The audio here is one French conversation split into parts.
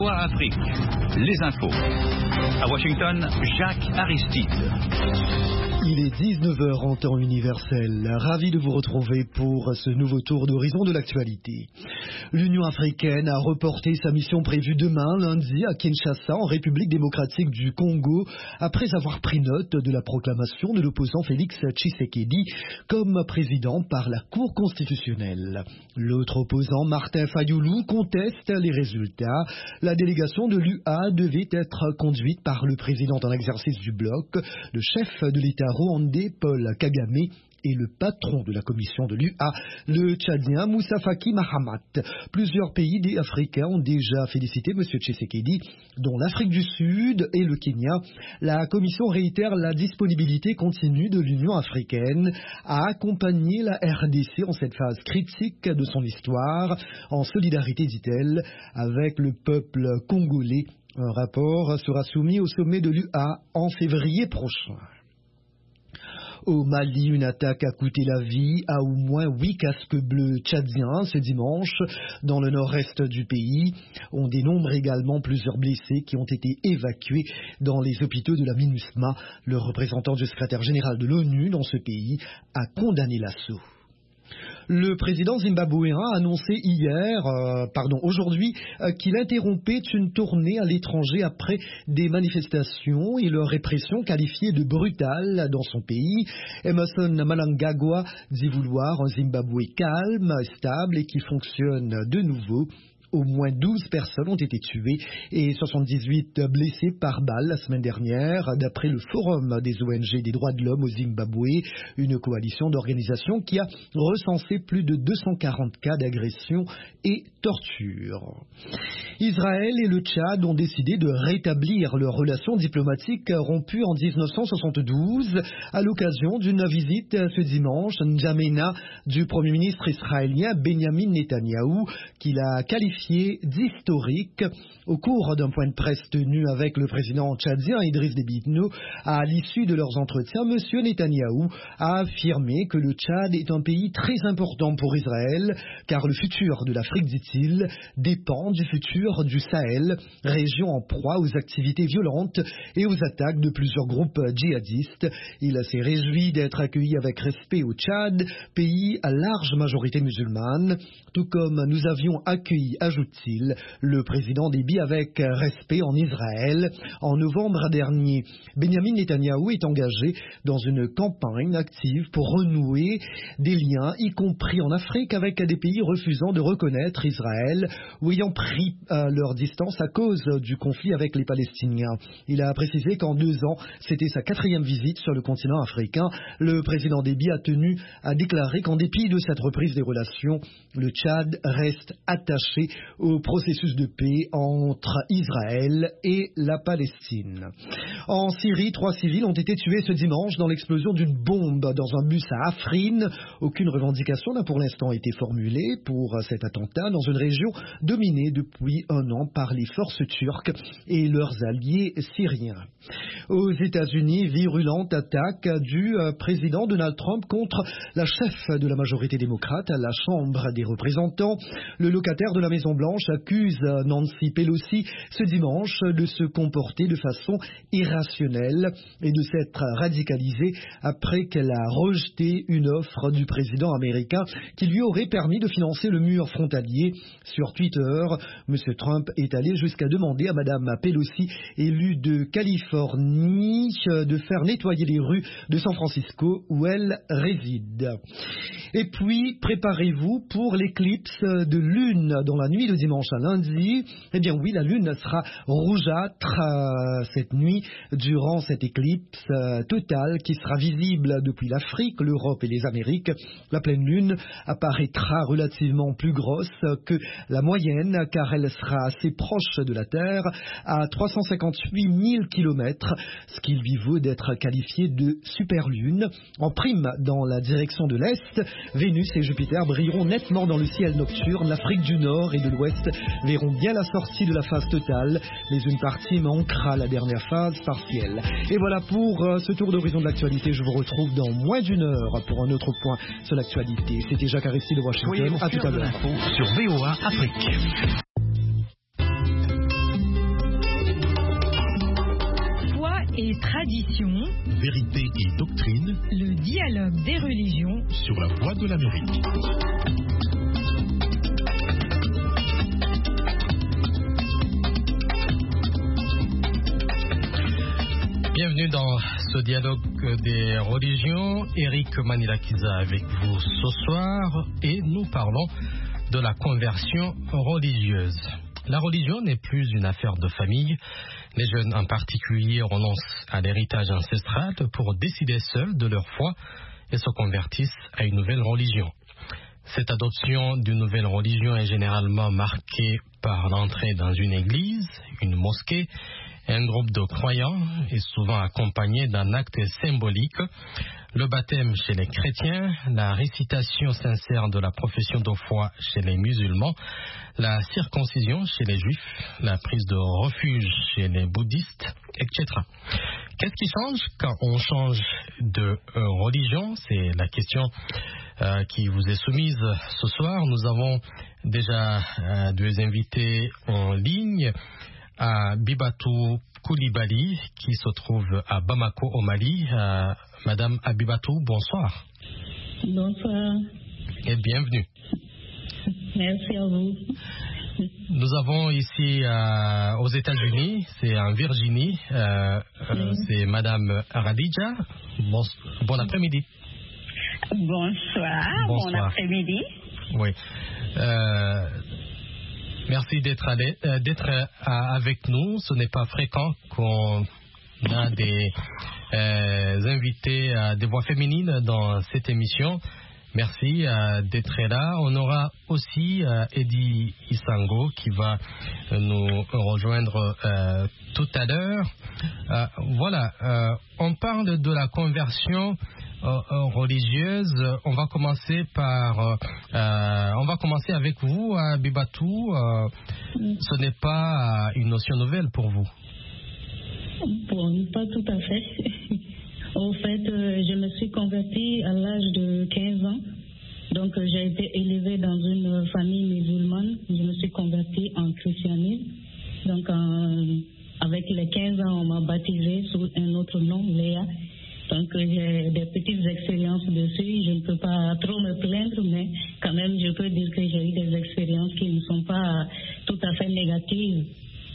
Afrique, les infos. À Washington, Jacques Aristide. Il est 19h en temps universel. Ravi de vous retrouver pour ce nouveau tour d'horizon de l'actualité. L'Union africaine a reporté sa mission prévue demain, lundi, à Kinshasa, en République démocratique du Congo, après avoir pris note de la proclamation de l'opposant Félix Tshisekedi comme président par la Cour constitutionnelle. L'autre opposant, Martin Fayulu, conteste les résultats. La délégation de l'UA devait être conduite par le président en exercice du bloc, le chef de l'État rwandais Paul Kagame et le patron de la commission de l'UA, le Tchadien Moussa Faki Mahamat. Plusieurs pays africains ont déjà félicité M. Tshisekedi, dont l'Afrique du Sud et le Kenya. La commission réitère la disponibilité continue de l'Union africaine à accompagner la RDC en cette phase critique de son histoire, en solidarité, dit-elle, avec le peuple congolais. Un rapport sera soumis au sommet de l'UA en février prochain. Au Mali, une attaque a coûté la vie à au moins 8 casques bleus tchadiens ce dimanche dans le nord-est du pays. On dénombre également plusieurs blessés qui ont été évacués dans les hôpitaux de la MINUSMA. Le représentant du secrétaire général de l'ONU dans ce pays a condamné l'assaut. Le président zimbabwéen a annoncé aujourd'hui, qu'il interrompait une tournée à l'étranger après des manifestations et leur répression qualifiée de brutale dans son pays. Emmerson Mnangagwa dit vouloir un Zimbabwe calme, stable et qui fonctionne de nouveau. Au moins 12 personnes ont été tuées et 78 blessées par balle la semaine dernière, d'après le Forum des ONG des droits de l'homme au Zimbabwe, une coalition d'organisations qui a recensé plus de 240 cas d'agression et torture. Israël et le Tchad ont décidé de rétablir leurs relations diplomatiques rompues en 1972 à l'occasion d'une visite ce dimanche N'Djamena du Premier ministre israélien Benjamin Netanyahou, qu'il a qualifié d'historique. Au cours d'un point de presse tenu avec le président tchadien Idriss Déby Itno, à l'issue de leurs entretiens, M. Netanyahou a affirmé que le Tchad est un pays très important pour Israël, car le futur de l'Afrique, dit-il, dépend du futur du Sahel, région en proie aux activités violentes et aux attaques de plusieurs groupes djihadistes. Il s'est réjoui d'être accueilli avec respect au Tchad, pays à large majorité musulmane, tout comme nous avions accueilli, ajoute-t-il, le président Déby avec respect en Israël. En novembre dernier, Benjamin Netanyahou est engagé dans une campagne active pour renouer des liens, y compris en Afrique, avec des pays refusant de reconnaître Israël ou ayant pris leur distance à cause du conflit avec les Palestiniens. Il a précisé qu'en 2 ans, c'était sa 4e visite sur le continent africain. Le président Déby a tenu à déclarer qu'en dépit de cette reprise des relations, le Tchad reste attaché au processus de paix entre Israël et la Palestine. En Syrie, 3 civils ont été tués ce dimanche dans l'explosion d'une bombe dans un bus à Afrin. Aucune revendication n'a pour l'instant été formulée pour cet attentat dans une région dominée depuis 1 an par les forces turques et leurs alliés syriens. Aux États-Unis, virulente attaque du président Donald Trump contre la chef de la majorité démocrate à la Chambre des représentants. Le locataire de la Maison-Blanche accuse Nancy Pelosi ce dimanche de se comporter de façon irrationnelle et de s'être radicalisée après qu'elle a rejeté une offre du président américain qui lui aurait permis de financer le mur frontalier. Sur Twitter, M. Trump est allé jusqu'à demander à Mme Pelosi, élue de Californie, de faire nettoyer les rues de San Francisco où elle réside. Et puis, préparez-vous pour l'éclipse de lune dans la nuit de dimanche à lundi. Eh bien oui, la lune sera rougeâtre cette nuit durant cette éclipse totale qui sera visible depuis l'Afrique, l'Europe et les Amériques. La pleine lune apparaîtra relativement plus grosse que la moyenne car elle sera assez proche de la Terre à 358 000 km, ce qui lui vaut d'être qualifiée de superlune. En prime, dans la direction de l'Est, Vénus et Jupiter brilleront nettement dans le ciel nocturne. L'Afrique du Nord et de l'Ouest verront bien la sortie de la phase totale, mais une partie manquera la dernière phase partielle. Et voilà pour ce tour d'horizon de l'actualité. Je vous retrouve dans moins d'1 heure pour un autre point sur l'actualité. C'était Jacques Aristide de Washington. À tout à l'heure. Sur VOA Afrique. tradition, vérité et doctrine, le dialogue des religions sur la voie de l'Amérique. Bienvenue dans ce dialogue des religions. Eric Manilakiza avec vous ce soir et nous parlons de la conversion religieuse. La religion n'est plus une affaire de famille. Les jeunes en particulier renoncent à l'héritage ancestral pour décider seuls de leur foi et se convertissent à une nouvelle religion. Cette adoption d'une nouvelle religion est généralement marquée par l'entrée dans une église, une mosquée, un groupe de croyants est souvent accompagné d'un acte symbolique. Le baptême chez les chrétiens, la récitation sincère de la profession de foi chez les musulmans, la circoncision chez les juifs, la prise de refuge chez les bouddhistes, etc. Qu'est-ce qui change quand on change de religion? C'est la question qui vous est soumise ce soir. Nous avons déjà deux invités en ligne. À Abibatou Koulibaly, qui se trouve à Bamako, au Mali. Madame Abibatou, bonsoir. Bonsoir. Et bienvenue. Merci à vous. Nous avons ici aux États-Unis, c'est en Virginie, c'est Madame Radija. Bon après-midi. Bonsoir. Bon après-midi. Oui. Merci d'être avec nous. Ce n'est pas fréquent qu'on a des invités, des voix féminines dans cette émission. Merci d'être là. On aura aussi Eddie Isango qui va nous rejoindre tout à l'heure. Voilà, on parle de la conversion religieuse. On va commencer avec vous, Abibatou. Ce n'est pas une notion nouvelle pour vous. Bon, pas tout à fait. Au fait, je me suis convertie à l'âge de 15 ans. Donc, j'ai été élevée dans une famille musulmane. Je me suis convertie en christianisme. Donc, avec les 15 ans, on m'a baptisée sous un autre nom, Léa. Donc, j'ai des petites expériences dessus. Je ne peux pas trop me plaindre, mais quand même, je peux dire que j'ai eu des expériences qui ne sont pas tout à fait négatives.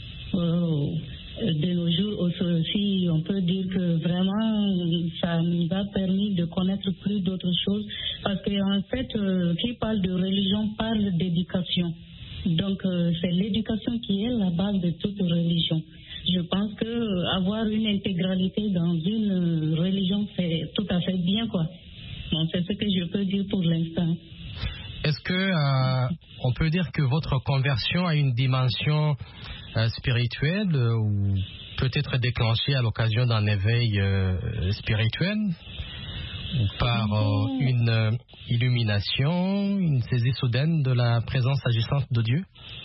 De nos jours aussi, on peut dire que vraiment, ça nous a permis de connaître plus d'autres choses. Parce qu'en fait, qui parle de religion parle d'éducation. Donc, c'est l'éducation qui est la base de toute religion. Je pense que avoir une intégralité dans une religion, c'est tout à fait bien, quoi. Donc, c'est ce que je peux dire pour l'instant. Est-ce que on peut dire que votre conversion a une dimension spirituelle ou peut-être déclenchée à l'occasion d'un éveil spirituel ou par une illumination, une saisie soudaine de la présence agissante de Dieu?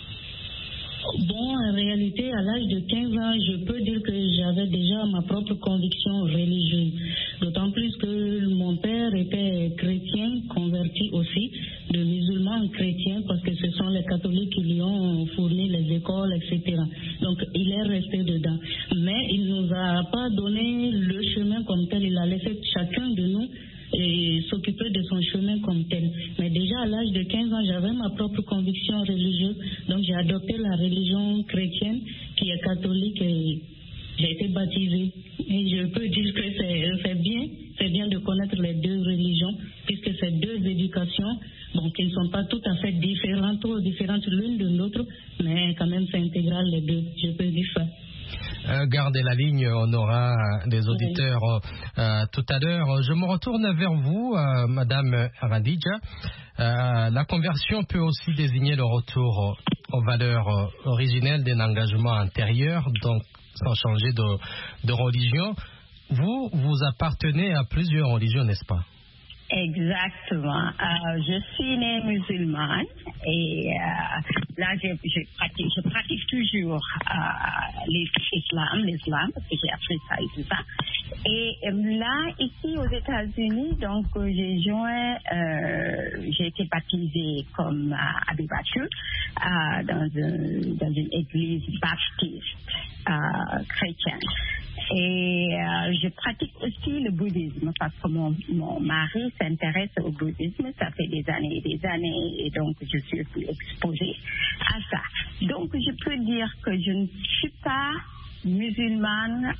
Bon, en réalité, à l'âge de 15 ans, je peux dire que j'avais déjà ma propre conviction religieuse. D'autant plus que mon père était chrétien, converti aussi, de musulman en chrétien, parce que ce sont les catholiques qui lui ont fourni les écoles, etc. Donc, il est resté dedans. Mais il ne nous a pas donné le chemin comme tel. Il a laissé chacun de nous et s'occuper de son chemin comme tel. Mais déjà à l'âge de 15 ans, j'avais ma propre conviction religieuse, donc j'ai adopté la religion chrétienne qui est catholique et j'ai été baptisée. Et je peux dire que c'est bien de connaître les deux religions, puisque c'est deux éducations qui ne sont pas tout à fait différentes l'une de l'autre, mais quand même c'est intégral les deux, je peux dire ça. Gardez la ligne, on aura des auditeurs tout à l'heure. Je me retourne vers vous, Madame Radija. La conversion peut aussi désigner le retour aux valeurs originelles d'un engagement antérieur, donc sans changer de religion. Vous appartenez à plusieurs religions, n'est-ce pas? Exactement. Je suis née musulmane et là, je pratique toujours l'islam, parce que j'ai appris ça et tout ça. Et là, ici aux États-Unis, donc j'ai été baptisée comme Abibatou dans une église baptiste chrétienne. Et je pratique aussi le bouddhisme parce que mon mari s'intéresse au bouddhisme. Ça fait des années et des années et donc je suis aussi exposée à ça. Donc je peux dire que je ne suis pas musulmane,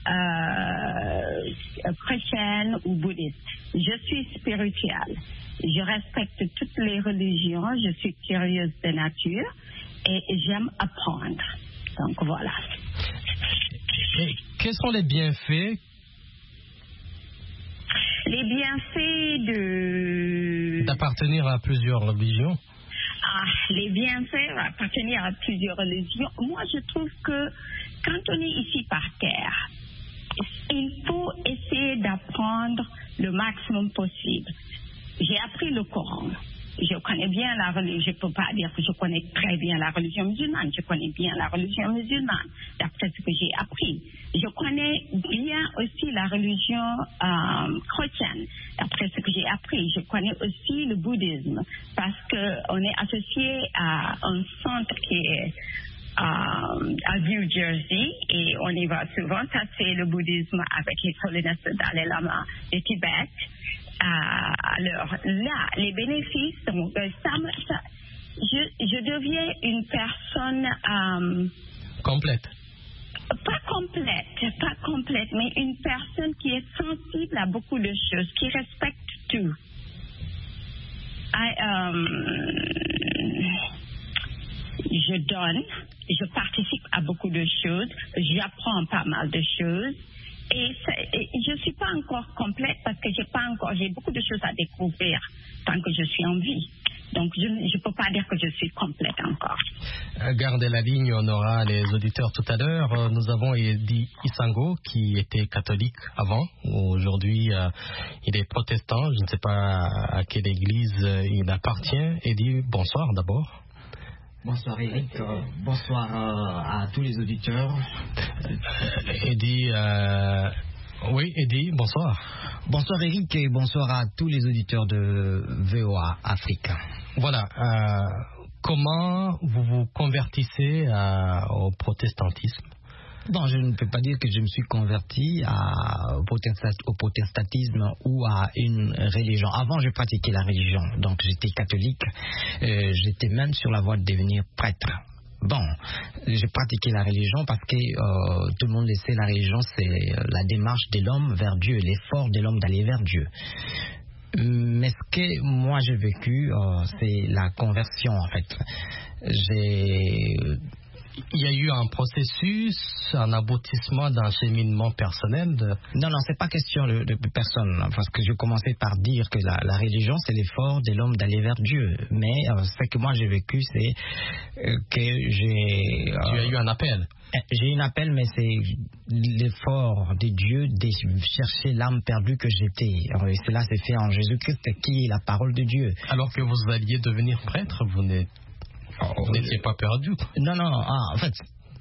chrétienne ou bouddhiste. Je suis spirituelle. Je respecte toutes les religions. Je suis curieuse de nature et j'aime apprendre. Donc voilà. Et quels sont les bienfaits? Les bienfaits d'appartenir à plusieurs religions? Les bienfaits d'appartenir à plusieurs religions. Moi, je trouve que quand on est ici par terre, il faut essayer d'apprendre le maximum possible. J'ai appris le Coran. Je connais bien la religion. Je ne peux pas dire que je connais très bien la religion musulmane. Je connais bien la religion musulmane, d'après ce que j'ai appris. Je connais bien aussi la religion chrétienne, d'après ce que j'ai appris. Je connais aussi le bouddhisme, parce qu'on est associé à un centre qui est à New Jersey et on y va souvent. Ça, c'est le bouddhisme avec His Holiness le Dalai Lama de Tibet. Alors là, les bénéfices, donc, je deviens une personne complète. Pas complète, mais une personne qui est sensible à beaucoup de choses, qui respecte tout. Je donne, je participe à beaucoup de choses, j'apprends pas mal de choses. Et je ne suis pas encore complète parce que j'ai beaucoup de choses à découvrir tant que je suis en vie. Donc, je ne peux pas dire que je suis complète encore. Gardez la ligne, on aura les auditeurs tout à l'heure. Nous avons Eddie Isango qui était catholique avant. Aujourd'hui, il est protestant. Je ne sais pas à quelle église il appartient. Eddie, bonsoir d'abord. Bonsoir Eric, bonsoir à tous les auditeurs. Eddie, oui Eddie, bonsoir. Bonsoir Eric et bonsoir à tous les auditeurs de VOA Afrique. Voilà, comment vous vous convertissez au protestantisme? Bon, je ne peux pas dire que je me suis converti au protestantisme ou à une religion. Avant, je pratiquais la religion, donc j'étais catholique. J'étais même sur la voie de devenir prêtre. Bon, j'ai pratiqué la religion parce que tout le monde le sait, la religion, c'est la démarche de l'homme vers Dieu, l'effort de l'homme d'aller vers Dieu. Mais ce que moi j'ai vécu, c'est la conversion en fait. Il y a eu un processus, un aboutissement d'un cheminement personnel Non, c'est pas question de personne, parce que je commençais par dire que la religion, c'est l'effort de l'homme d'aller vers Dieu. Mais ce que moi j'ai vécu, c'est que j'ai... Tu as eu un appel. J'ai eu un appel, mais c'est l'effort de Dieu de chercher l'âme perdue que j'étais. Et cela s'est fait en Jésus-Christ, qui est la parole de Dieu. Alors que vous alliez devenir prêtre, vous n'étiez pas perdu. Non. En fait,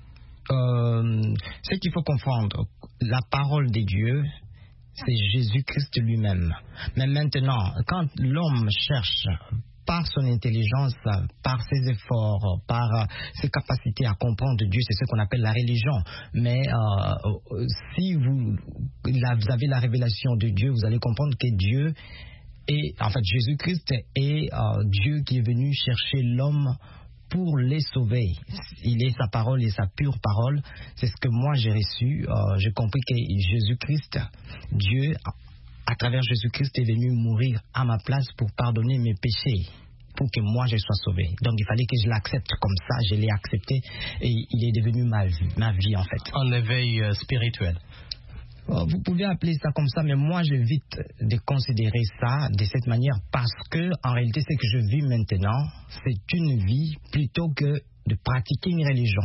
ce qu'il faut comprendre, la parole de Dieu, c'est Jésus-Christ lui-même. Mais maintenant, quand l'homme cherche par son intelligence, par ses efforts, par ses capacités à comprendre Dieu, c'est ce qu'on appelle la religion. Mais si vous avez la révélation de Dieu, vous allez comprendre que Dieu est, en fait, Jésus-Christ est Dieu qui est venu chercher l'homme pour les sauver. Il est sa parole et sa pure parole. C'est ce que moi j'ai reçu. J'ai compris que Jésus-Christ, Dieu, à travers Jésus-Christ, est venu mourir à ma place pour pardonner mes péchés, pour que moi je sois sauvé. Donc il fallait que je l'accepte comme ça. Je l'ai accepté et il est devenu ma vie en fait. Un éveil spirituel. Vous pouvez appeler ça comme ça, mais moi j'évite de considérer ça de cette manière parce que en réalité ce que je vis maintenant, c'est une vie plutôt que de pratiquer une religion.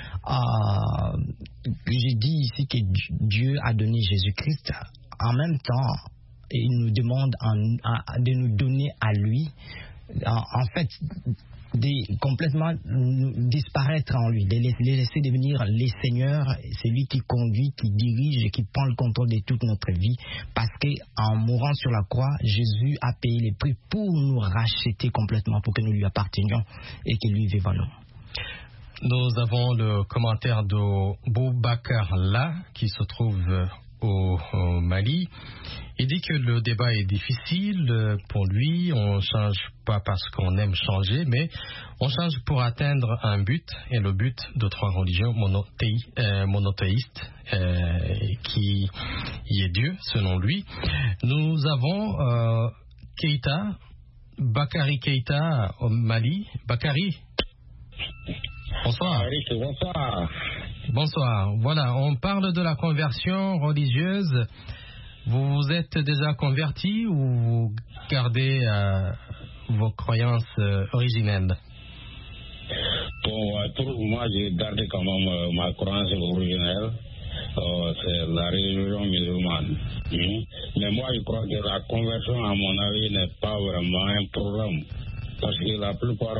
J'ai dit ici que Dieu a donné Jésus-Christ. En même temps, il nous demande de nous donner à lui. En fait, de complètement disparaître en lui, de les laisser devenir les seigneurs. C'est lui qui conduit, qui dirige et qui prend le contrôle de toute notre vie, parce qu'en mourant sur la croix, Jésus a payé les prix pour nous racheter complètement, pour que nous lui appartenions et que lui vive en nous. Nous avons le commentaire de Boubacar La, qui se trouve au Mali. Il dit que le débat est difficile pour lui. On ne change pas parce qu'on aime changer, mais on change pour atteindre un but, et le but de 3 religions monothéistes, qui est Dieu, selon lui. Nous avons Keïta, Bakary Keïta au Mali. Bakary, bonsoir. Bonsoir. Bonsoir. Voilà, on parle de la conversion religieuse. Vous vous êtes déjà converti ou vous gardez vos croyances originelles? Pour moi, j'ai gardé quand même ma croyance originelle. C'est la religion musulmane. Mais moi, je crois que la conversion, à mon avis, n'est pas vraiment un problème. Parce que la plupart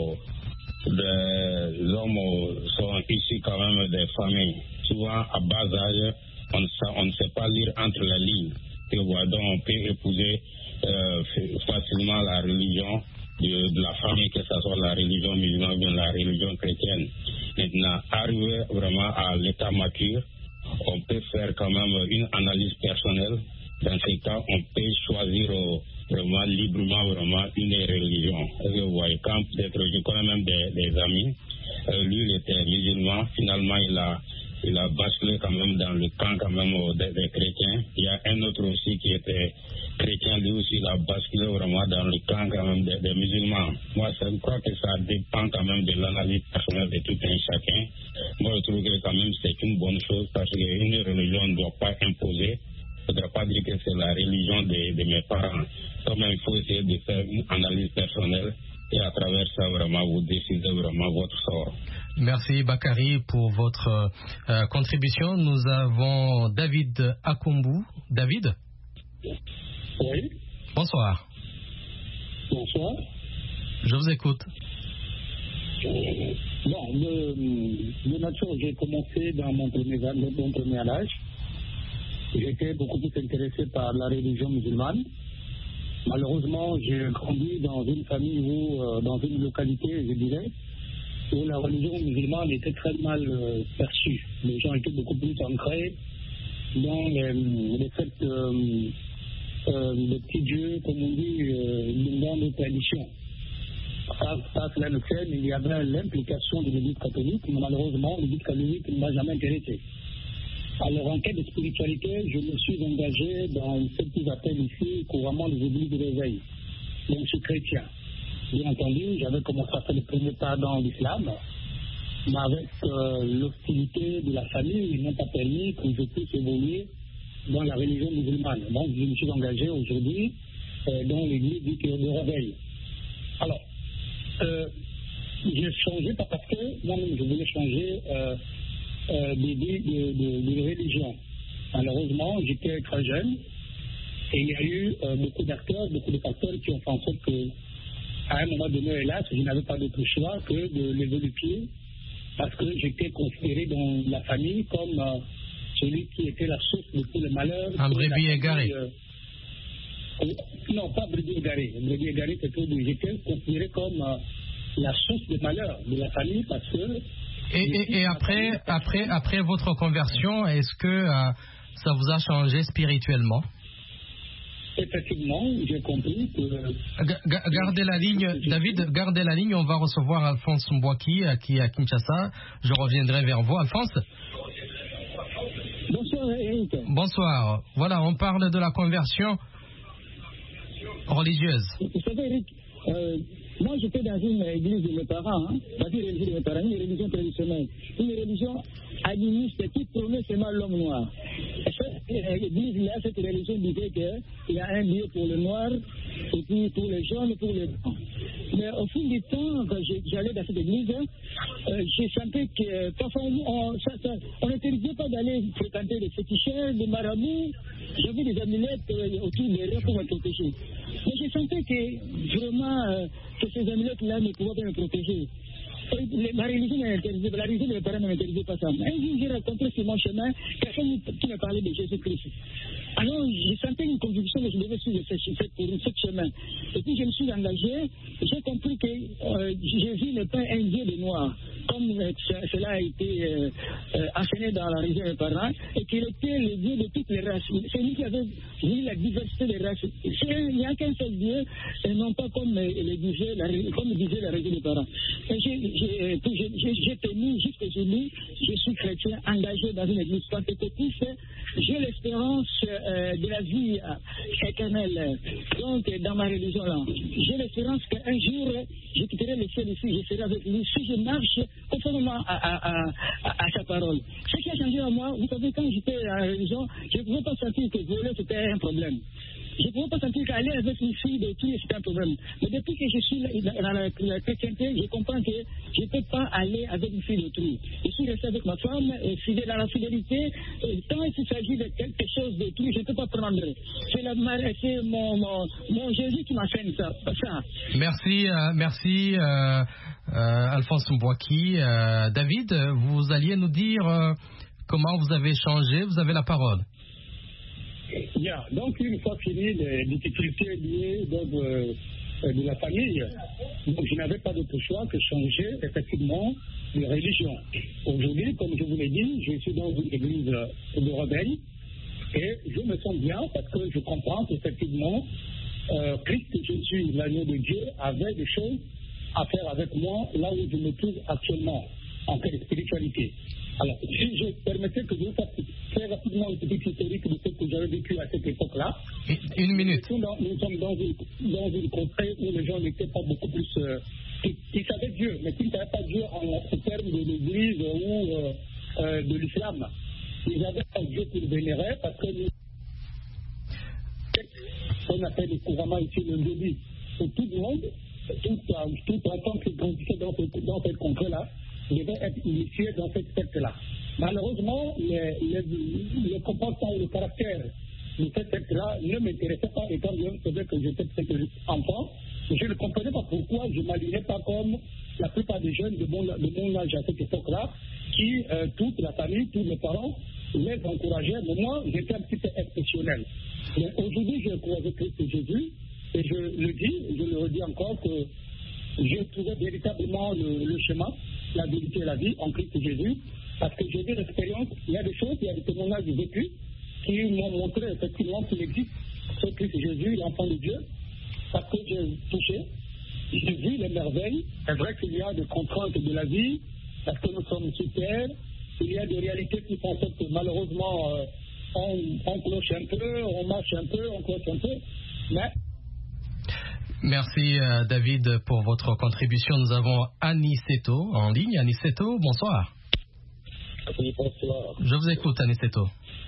des hommes sont issus quand même des familles. Souvent, à bas âge, on ne sait pas lire entre les lignes. Et voilà, donc on peut épouser facilement la religion de la famille, que ce soit la religion musulmane ou la religion chrétienne. Maintenant, arriver vraiment à l'état mature, on peut faire quand même une analyse personnelle. Dans ces cas, on peut choisir vraiment librement vraiment une religion. Et vous voyez, quand peut-être je connais même des amis, lui il était musulman, finalement il a basculé quand même dans le camp quand même des chrétiens. Il y a un autre aussi qui était chrétien, lui aussi il a basculé vraiment dans le camp quand même des musulmans. Moi je crois que ça dépend quand même de l'analyse personnelle de tout un chacun. Moi je trouve que quand même c'est une bonne chose, parce qu'une religion ne doit pas imposer. Il ne faudra pas dire que c'est la religion de mes parents. Quand même il faut essayer de faire une analyse personnelle, et à travers ça vraiment vous décidez vraiment votre sort. Merci Bakary pour votre contribution. Nous avons David Akumbu. David? Oui. Bonsoir. Bonsoir. Je vous écoute. Bon, de nature, j'ai commencé dans mon premier âge. J'étais beaucoup plus intéressé par la religion musulmane. Malheureusement, j'ai grandi dans une famille où, dans une localité, je dirais, où la religion musulmane était très mal perçue. Les gens étaient beaucoup plus ancrés dans les fêtes de petits dieux, comme on dit, dans nos traditions. Ça, cela ne fait, mais il y avait l'implication de l'Église catholique, mais malheureusement, l'Église catholique ne m'a jamais intéressé. Alors, en quête de spiritualité, je me suis engagé dans ce qu'ils appellent ici couramment les églises de réveil. Donc, je suis chrétien. Bien entendu, j'avais commencé à faire le premier pas dans l'islam, mais avec l'hostilité de la famille, ils n'ont pas permis que je puisse évoluer dans la religion musulmane. Donc, je me suis engagé aujourd'hui dans l'église du réveil. Alors, j'ai changé pas parce que moi-même je voulais changer de religion. Malheureusement, j'étais très jeune et il y a eu beaucoup d'acteurs, beaucoup de facteurs qui ont fait en sorte que, à un moment donné, hélas, je n'avais pas d'autre choix que de lever le pied, parce que j'étais considéré dans la famille comme celui qui était la source de tous les malheurs. Un brebis égaré. Non, pas brebis égaré. Brebis égaré, c'est tout. J'étais considéré comme la source des malheurs de la famille, parce que... Et après votre conversion, est-ce que ça vous a changé spirituellement? Effectivement, j'ai compris que... Gardez la ligne, David, gardez la ligne, on va recevoir Alphonse Mbouaki qui est à Kinshasa. Je reviendrai vers vous, Alphonse. Bonsoir, Eric. Bonsoir. Voilà, on parle de la conversion religieuse. Vous savez, Eric, moi j'étais dans une église de mes parents, dans une religion de mes parents, une religion traditionnelle, une religion animiste qui prônait seulement l'homme noir. Cette église-là, cette religion disait qu'il y a un Dieu pour le noir, et puis pour les jaunes, pour les blancs. Mais au fil du temps, quand j'allais dans cette église, j'ai senti que parfois on n'interdisait pas d'aller fréquenter des féticheurs, des marabouts. J'avais des amulettes autour des reins pour me protéger. Mais j'ai senti que vraiment que ces amulettes-là ne pouvaient pas me protéger. ma religion m'interdisait, la religion de mes parents ne m'interdisait pas ça. Un jour, j'ai rencontré sur mon chemin quelqu'un qui me parlait de Jésus-Christ. Alors, j'ai senti une conviction que je devais suivre ce chemin. Et puis, je me suis engagé, j'ai compris que Jésus n'est pas un Dieu de noirs, comme cela a été enseigné dans la religion de mes parents, et qu'il était le Dieu de toutes les races. C'est lui qui avait vu la diversité des races. Il n'y a qu'un seul Dieu, et non pas comme disait la religion des parents. J'ai tenu jusqu'aujourd'hui, je suis chrétien engagé dans une église pentecôtiste, j'ai l'espérance de la vie éternelle. Donc, dans ma religion là, j'ai l'espérance qu'un jour, je quitterai le ciel ici, je serai avec lui si je marche conformément à sa parole. Ce qui a changé en moi, vous savez, quand j'étais à la religion, je ne pouvais pas sentir que voler c'était un problème. Je ne pouvais pas sentir qu'aller avec une fille de tuer c'était un problème. Mais depuis que je suis dans la chrétienté, je comprends que je ne peux pas aller avec une fille de tuer. Je suis resté avec ma femme, fidèle dans la fidélité. Quand il s'agit de quelque chose de tuer, je ne peux pas prendre. C'est mon Jésus qui m'enseigne ça. Merci, Alphonse Mbouaki. David, vous alliez nous dire comment vous avez changé. Vous avez la parole. Yeah. Donc, une fois fini les difficultés liées de la famille, donc je n'avais pas d'autre choix que changer effectivement de religion. Aujourd'hui, comme je vous l'ai dit, je suis dans une église de rebelles et je me sens bien parce que je comprends qu'effectivement, Christ Jésus, l'agneau de Dieu, avait des choses à faire avec moi là où je me trouve actuellement en termes de spiritualité. Alors, si je permettais que je vous fasse très rapidement une petite historique de ce que j'avais vécu à cette époque-là. Une minute. Nous sommes dans une contrée où les gens n'étaient pas beaucoup plus... Ils savaient Dieu, mais ils ne savaient pas Dieu en termes de l'Église ou de l'islam. Ils avaient un Dieu qu'ils vénéraient parce que on appelle couramment ici le débit. Pour tout le monde, tout enfant qui grandissait dans cette contrée-là, devait être initié dans cette secte-là. Malheureusement, le comportement et le caractère de cette secte-là ne m'intéressait pas, étant bien que j'étais enfant. Je ne comprenais pas pourquoi je ne m'alignais pas comme la plupart des jeunes de mon âge à cette époque-là, qui, toute la famille, tous les parents, les encourageaient. Mais moi, j'étais un petit peu exceptionnel. Mais aujourd'hui, j'ai croisé Christ Jésus, et je le dis, je le redis encore, que j'ai trouvé véritablement le chemin, la vérité et la vie en Christ Jésus, parce que j'ai vu l'expérience, il y a des choses, il y a des témoignages vécus qui m'ont montré effectivement qu'il existe ce Christ Jésus, l'enfant de Dieu, parce que j'ai touché, j'ai vu les merveilles. C'est vrai qu'il y a des contraintes de la vie, parce que nous sommes sur terre, il y a des réalités qui font que malheureusement on cloche un peu, on marche un peu, on cloche un peu, mais... Merci David pour votre contribution. Nous avons Aniceto en ligne. Aniceto, bonsoir. Oui, bonsoir. Je vous écoute, Aniceto.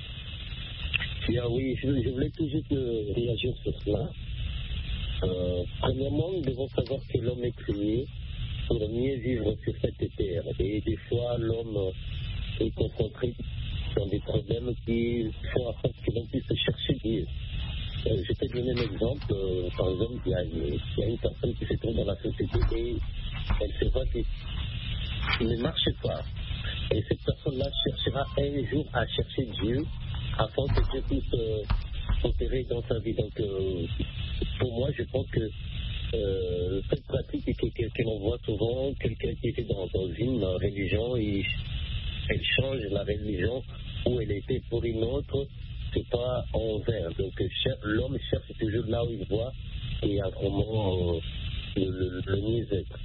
Oui, je voulais tout juste réagir sur cela. Premièrement, nous devons savoir que l'homme est créé pour mieux vivre sur cette terre. Et des fois, l'homme est confronté dans des problèmes qui font en sorte que l'on puisse chercher Dieu. Je peux donner un exemple. Par exemple, il y a une personne qui se trouve dans la société et elle se voit qu'il ne marche pas. Et cette personne-là cherchera un jour à chercher Dieu afin que Dieu puisse opérer dans sa vie. Donc, pour moi, je pense que cette pratique que l'on voit souvent, quelqu'un qui était dans une religion, elle change la religion où elle était pour une autre. C'est pas envers. Donc l'homme cherche toujours là où il voit et à vraiment le mieux-être.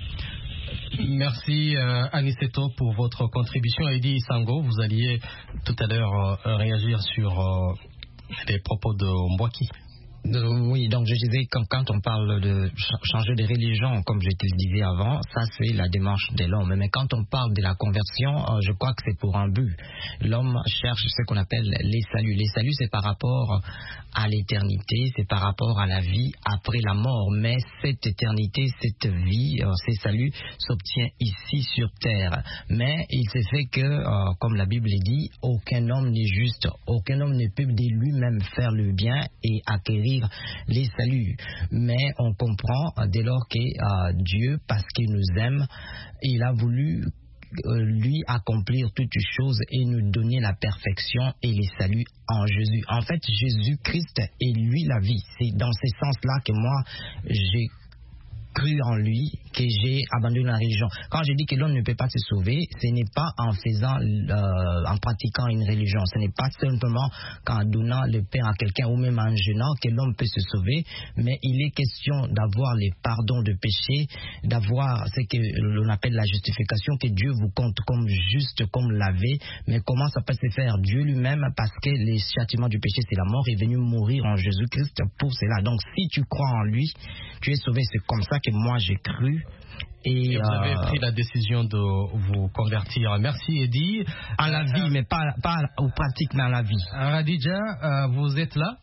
Merci Aniceto pour votre contribution. Eddie Sango, vous alliez tout à l'heure réagir sur les propos de Mbouaki. Oui, donc je disais quand on parle de changer de religion, comme je te le disais avant, ça c'est la démarche de l'homme. Mais quand on parle de la conversion, je crois que c'est pour un but. L'homme cherche ce qu'on appelle les saluts. Les saluts, c'est par rapport à l'éternité, c'est par rapport à la vie après la mort. Mais cette éternité, cette vie, ces saluts s'obtient ici sur terre. Mais il s'est fait que, comme la Bible dit, aucun homme n'est juste, aucun homme ne peut de lui-même faire le bien et acquérir acquérir les saluts. Mais on comprend dès lors que Dieu, parce qu'il nous aime, il a voulu lui accomplir toutes choses et nous donner la perfection et les saluts en Jésus. En fait, Jésus-Christ est lui la vie. C'est dans ce sens-là que moi, j'ai cru en lui, que j'ai abandonné la religion. Quand je dis que l'homme ne peut pas se sauver, ce n'est pas en faisant, en pratiquant une religion. Ce n'est pas simplement qu'en donnant le pain à quelqu'un ou même en jeûnant que l'homme peut se sauver, mais il est question d'avoir les pardons de péché, d'avoir ce que l'on appelle la justification, que Dieu vous compte comme juste, comme lavé. Mais comment ça peut se faire? Dieu lui-même, parce que le châtiment du péché, c'est la mort, est venu mourir en Jésus-Christ pour cela. Donc si tu crois en lui, tu es sauvé. C'est comme ça que moi j'ai cru. Et vous avez pris la décision de vous convertir. Merci Eddie. En la vie, mais pas aux pratiques, mais en la vie. Radija, vous êtes là?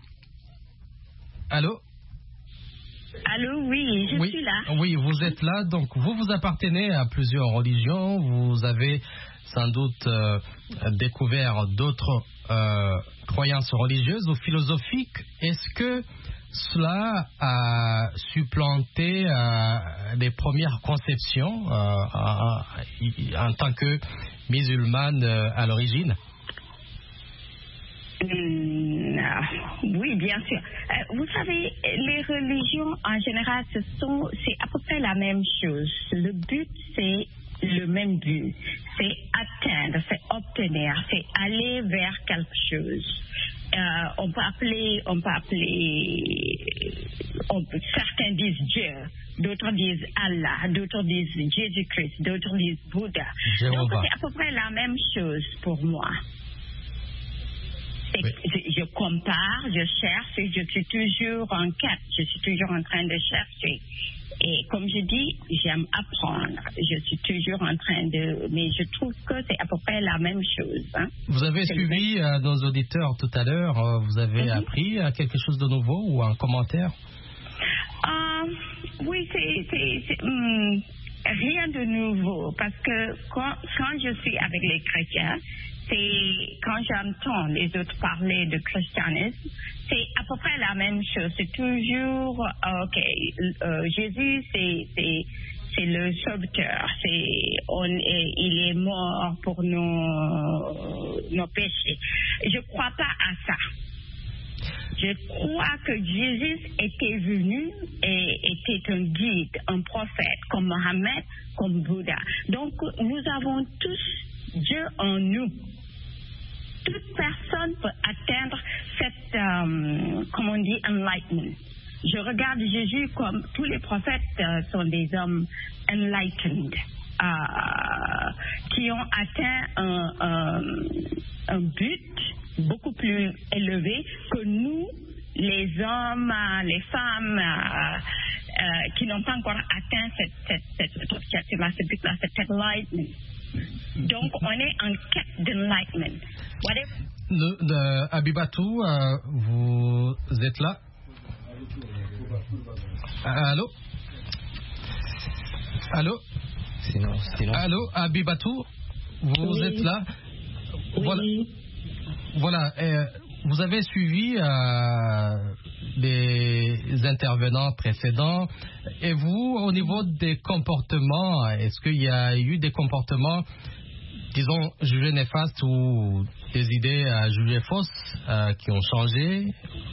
Allô? Allô, oui, je suis là. Oui, vous êtes là. Donc vous appartenez à plusieurs religions. Vous avez sans doute découvert d'autres croyances religieuses ou philosophiques. Est-ce que cela a supplanté les premières conceptions en tant que musulmane à l'origine? Oui, bien sûr. Vous savez, les religions en général, c'est à peu près la même chose. Le but, c'est le même but. C'est atteindre, c'est obtenir, c'est aller vers quelque chose. Certains disent Dieu, d'autres disent Allah, d'autres disent Jésus-Christ, d'autres disent Bouddha. Donc c'est à peu près la même chose pour moi. Oui. Je compare, je cherche, je suis toujours en quête, je suis toujours en train de chercher. Et comme je dis, j'aime apprendre. Je suis toujours en train de... Mais je trouve que c'est à peu près la même chose. Hein. Vous avez suivi nos auditeurs tout à l'heure. Vous avez appris quelque chose de nouveau ou un commentaire? Oui, c'est rien de nouveau. Parce que quand je suis avec les chrétiens, c'est quand j'entends les autres parler de christianisme, c'est à peu près la même chose. C'est toujours, Jésus, c'est le sauveteur. Il est mort pour nos péchés. Je ne crois pas à ça. Je crois que Jésus était venu et était un guide, un prophète, comme Mohammed, comme Bouddha. Donc, nous avons tous Dieu en nous. Toute personne peut atteindre cette, comme on dit, enlightenment. Je regarde Jésus comme tous les prophètes sont des hommes enlightened, qui ont atteint un but beaucoup plus élevé que nous, les hommes, les femmes, qui n'ont pas encore atteint cette enlightenment. Donc, on est en quête d'enlightenment. Abibatou, vous êtes là? Allô? Allô? Sinon. Allô, Abibatou, vous êtes là? Oui. Voilà. Vous avez suivi des intervenants précédents. Et vous, au niveau des comportements, est-ce qu'il y a eu des comportements, disons, jugés néfastes ou des idées jugées fausses qui ont changé?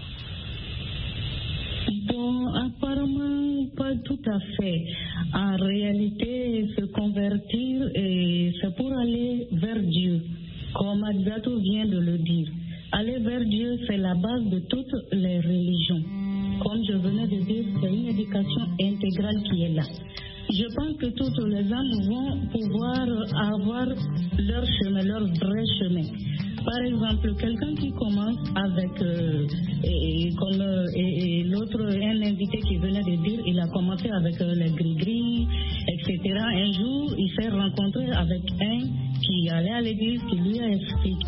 Bon, apparemment, pas tout à fait. En réalité, se convertir, c'est pour aller vers Dieu, comme Adzato vient de le dire. Aller vers Dieu, c'est la base de toutes les religions. Comme je venais de dire, c'est une éducation intégrale qui est là. Je pense que toutes les âmes vont pouvoir avoir leur chemin, leur vrai chemin. Par exemple, quelqu'un qui commence avec, comme l'autre, un invité qui venait de dire, il a commencé avec les gris-gris, etc. Un jour, il s'est rencontré avec un qui allait à l'église, qui lui a expliqué.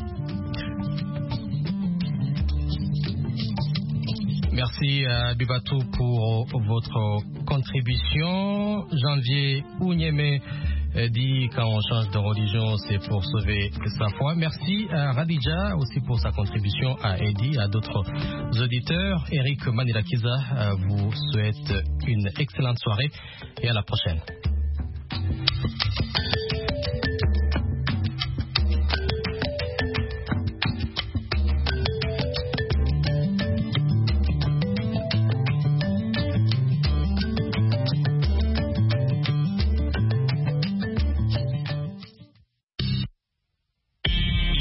Merci Bibatou pour votre contribution. Janvier Ounyeme dit quand on change de religion, c'est pour sauver sa foi. Merci à Radija aussi pour sa contribution, à Eddie, à d'autres auditeurs. Eric Manilakiza vous souhaite une excellente soirée et à la prochaine.